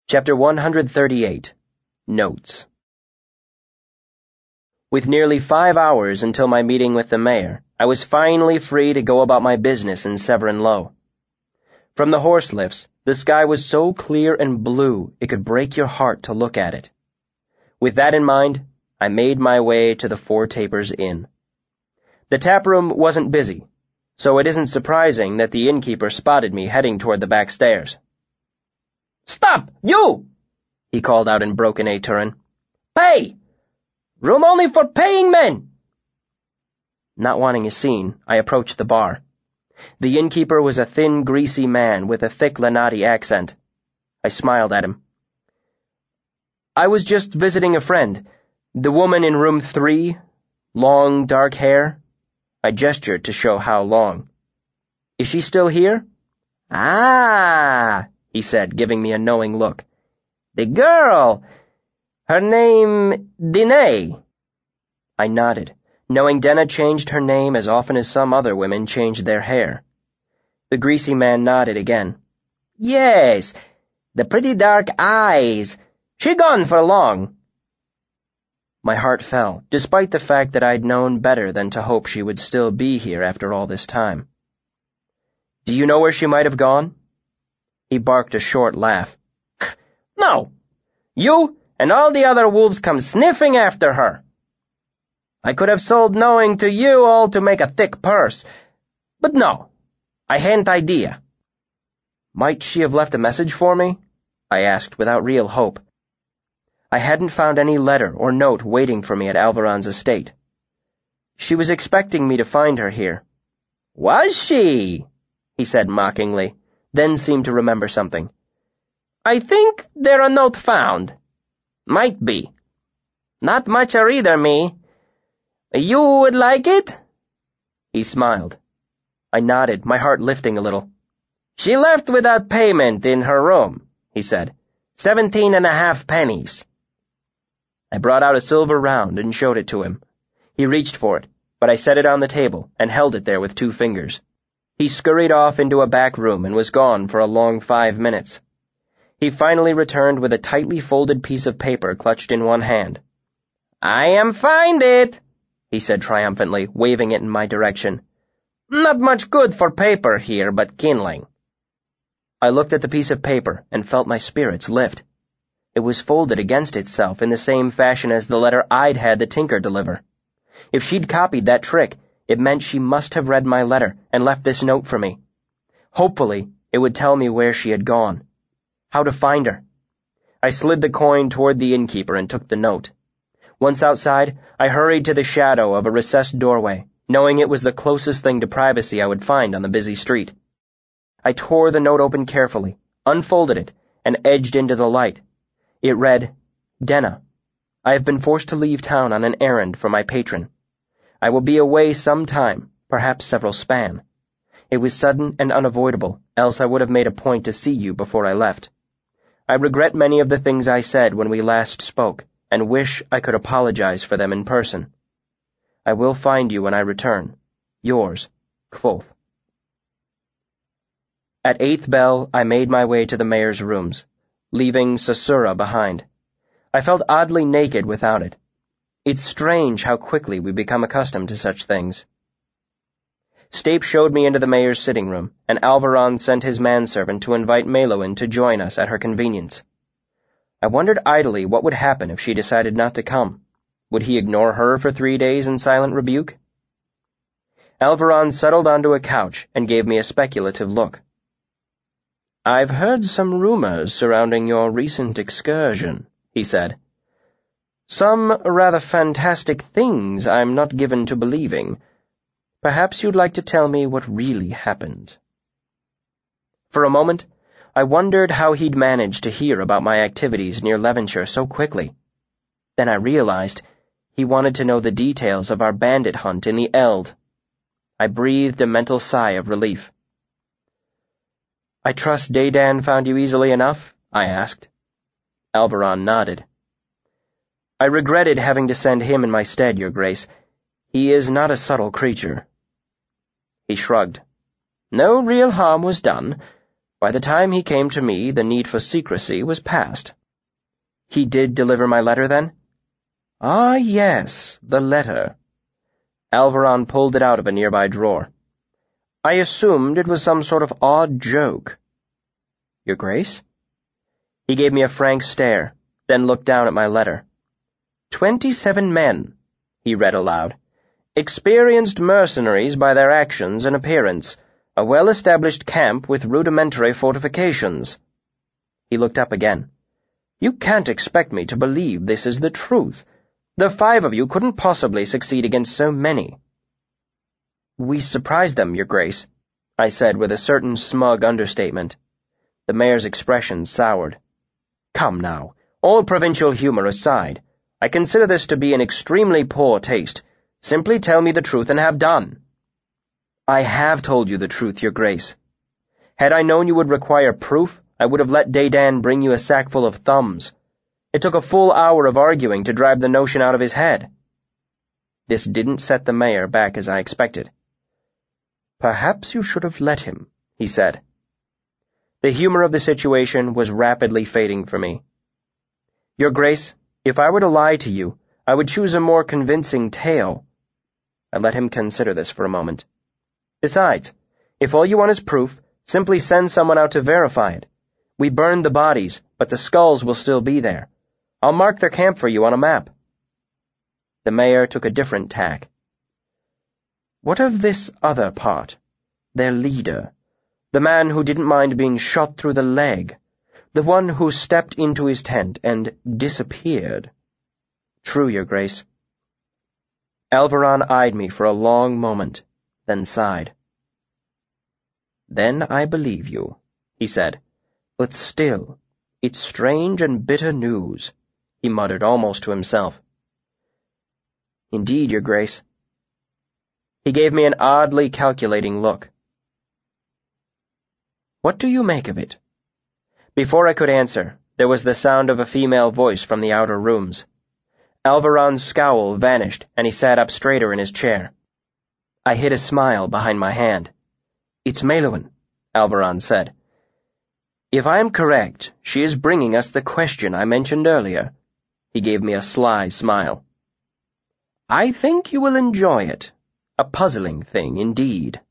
Chapter 138. Notes. With nearly 5 hours until my meeting with the mayor, I was finally free to go about my business in Severn Low. From the horse lifts, the sky was so clear and blue it could break your heart to look at it. With that in mind, I made my way to the Four Tapers Inn. The taproom wasn't busy, so it isn't surprising that the innkeeper spotted me heading toward the back stairs. "Stop, you!" he called out in broken Turin. "Pay! Room only for paying men!" Not wanting a scene, I approached the bar. The innkeeper was a thin, greasy man with a thick Lanati accent. I smiled at him. "I was just visiting a friend. The woman in room 3, long, dark hair." I gestured to show how long. "Is she still here?" "Ah," he said, giving me a knowing look. "The girl. Her name, Danae." I nodded, knowing Denna changed her name as often as some other women changed their hair. The greasy man nodded again. "Yes, the pretty dark eyes. She gone for long." My heart fell, despite the fact that I'd known better than to hope she would still be here after all this time. "Do you know where she might have gone?" He barked a short laugh. "No. You and all the other wolves come sniffing after her. I could have sold knowing to you all to make a thick purse, but no, I hadn't idea." "Might she have left a message for me?" I asked without real hope. I hadn't found any letter or note waiting for me at Alvaron's estate. She was expecting me to find her here. "Was she?" he said mockingly, then seemed to remember something. "I think there a note found. Might be. Not much a reader, me. You would like it?" He smiled. I nodded, my heart lifting a little. "She left without payment in her room," he said. 17.5 pennies. I brought out a silver round and showed it to him. He reached for it, but I set it on the table and held it there with 2 fingers. He scurried off into a back room and was gone for a long 5 minutes. He finally returned with a tightly folded piece of paper clutched in one hand. "I am find it," he said triumphantly, waving it in my direction. "Not much good for paper here, but kindling." I looked at the piece of paper and felt my spirits lift. It was folded against itself in the same fashion as the letter I'd had the tinker deliver. If she'd copied that trick, it meant she must have read my letter and left this note for me. Hopefully, it would tell me where she had gone, how to find her. I slid the coin toward the innkeeper and took the note. Once outside, I hurried to the shadow of a recessed doorway, knowing it was the closest thing to privacy I would find on the busy street. I tore the note open carefully, unfolded it, and edged into the light. It read, "Denna, I have been forced to leave town on an errand for my patron. I will be away some time, perhaps several span. It was sudden and unavoidable, else I would have made a point to see you before I left. I regret many of the things I said when we last spoke, and wish I could apologize for them in person. I will find you when I return. Yours, Kvothe." At 8th bell, I made my way to the mayor's rooms, leaving Sasura behind. I felt oddly naked without it. It's strange how quickly we become accustomed to such things. Stape showed me into the mayor's sitting room, and Alvaron sent his manservant to invite Meluin to join us at her convenience. I wondered idly what would happen if she decided not to come. Would he ignore her for 3 days in silent rebuke? Alvaron settled onto a couch and gave me a speculative look. "I've heard some rumors surrounding your recent excursion," he said. "Some rather fantastic things I'm not given to believing. Perhaps you'd like to tell me what really happened." For a moment, I wondered how he'd managed to hear about my activities near Levenshire so quickly. Then I realized he wanted to know the details of our bandit hunt in the Eld. I breathed a mental sigh of relief. "I trust Dedan found you easily enough?" I asked. Alvaron nodded. "I regretted having to send him in my stead, Your Grace. He is not a subtle creature." He shrugged. "No real harm was done, By the time he came to me, the need for secrecy was past. He did deliver my letter, then? Ah, yes, the letter. Alvaron pulled it out of a nearby drawer. I assumed it was some sort of odd joke. Your Grace? He gave me a frank stare, then looked down at my letter. 27 men, he read aloud. Experienced mercenaries by their actions and appearance, a well-established camp with rudimentary fortifications. He looked up again. You can't expect me to believe this is the truth. The 5 of you couldn't possibly succeed against so many. We surprised them, Your Grace, I said with a certain smug understatement. The mayor's expression soured. Come now, all provincial humor aside, I consider this to be in extremely poor taste. Simply tell me the truth and have done. I have told you the truth, Your Grace. Had I known you would require proof, I would have let Dedan bring you a sackful of thumbs. It took a full hour of arguing to drive the notion out of his head. This didn't set the mayor back as I expected. Perhaps you should have let him, he said. The humor of the situation was rapidly fading for me. Your Grace, if I were to lie to you, I would choose a more convincing tale. I let him consider this for a moment. Besides, if all you want is proof, simply send someone out to verify it. We burned the bodies, but the skulls will still be there. I'll mark their camp for you on a map. The mayor took a different tack. What of this other part? Their leader, the man who didn't mind being shot through the leg, the one who stepped into his tent and disappeared. True, Your Grace. Alvaron eyed me for a long moment, then sighed. Then I believe you, he said. But still, it's strange and bitter news, he muttered almost to himself. Indeed, Your Grace. He gave me an oddly calculating look. What do you make of it? Before I could answer, there was the sound of a female voice from the outer rooms. Alvaron's scowl vanished, and he sat up straighter in his chair. I hid a smile behind my hand. It's Maelwyn, Alvaron said. If I am correct, she is bringing us the question I mentioned earlier. He gave me a sly smile. I think you will enjoy it. A puzzling thing, indeed.